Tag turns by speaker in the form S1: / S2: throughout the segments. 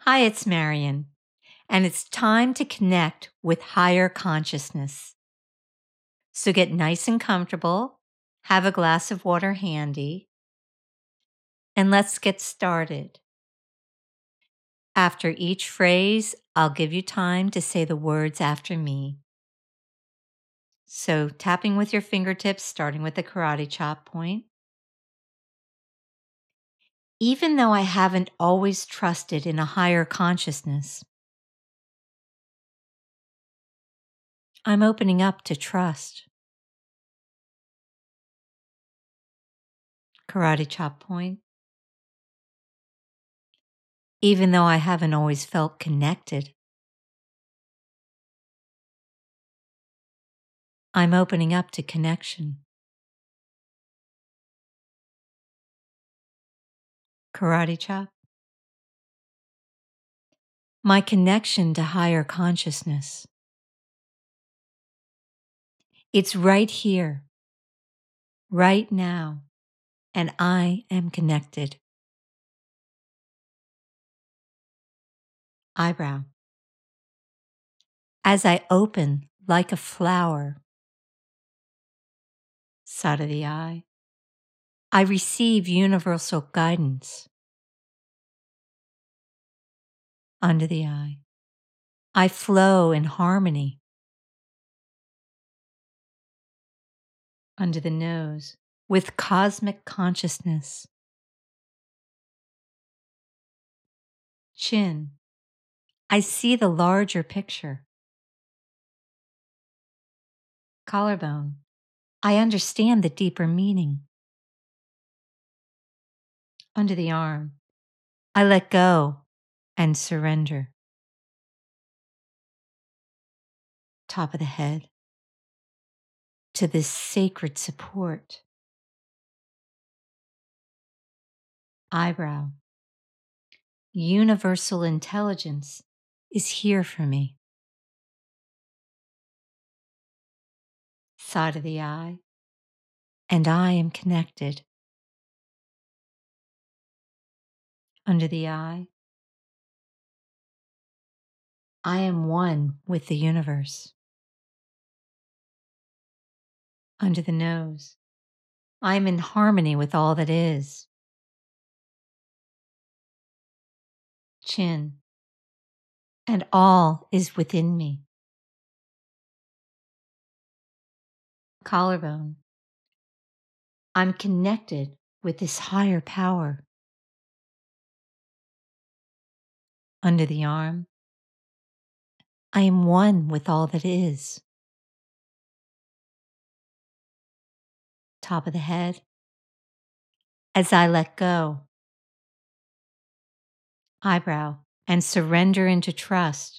S1: Hi, it's Marion, and it's time to connect with higher consciousness. So get nice and comfortable, have a glass of water handy, and let's get started. After each phrase, I'll give you time to say the words after me. So, tapping with your fingertips, starting with the karate chop point. Even though I haven't always trusted in a higher consciousness, I'm opening up to trust. Karate chop point. Even though I haven't always felt connected, I'm opening up to connection. Karate chop. My connection to higher consciousness. It's right here, right now, and I am connected. Eyebrow. As I open like a flower. Side of the eye. I receive universal guidance. Under the eye. I flow in harmony. Under the nose. With cosmic consciousness. Chin. I see the larger picture. Collarbone. I understand the deeper meaning. Under the arm. I let go and surrender. Top of the head. To this sacred support. Eyebrow. Universal intelligence is here for me. Side of the eye. And I am connected. Under the eye. I am one with the universe. Under the nose. I am in harmony with all that is. Chin. And all is within me. Collarbone. I'm connected with this higher power. Under the arm. I am one with all that is. Top of the head. As I let go. Eyebrow. And surrender into trust.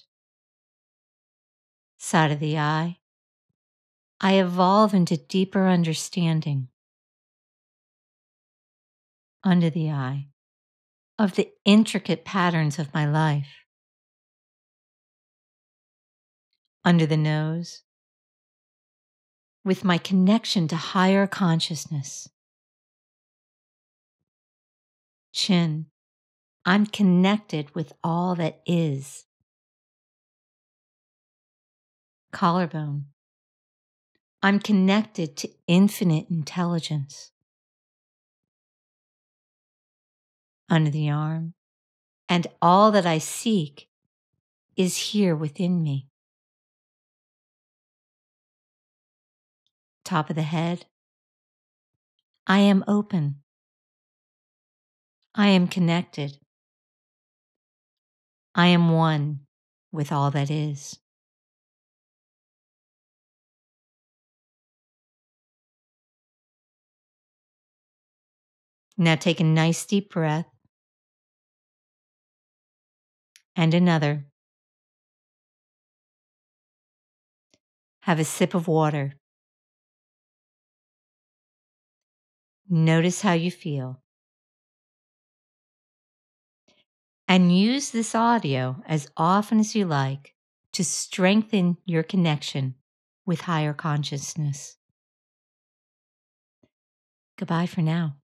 S1: Side of the eye. I evolve into deeper understanding. Under the eye. Of the intricate patterns of my life. Under the nose. With my connection to higher consciousness. Chin. I'm connected with all that is. Collarbone. I'm connected to infinite intelligence. Under the arm. And all that I seek is here within me. Top of the head. I am open. I am connected. I am one with all that is. Now take a nice deep breath. And another. Have a sip of water. Notice how you feel. And use this audio as often as you like to strengthen your connection with higher consciousness. Goodbye for now.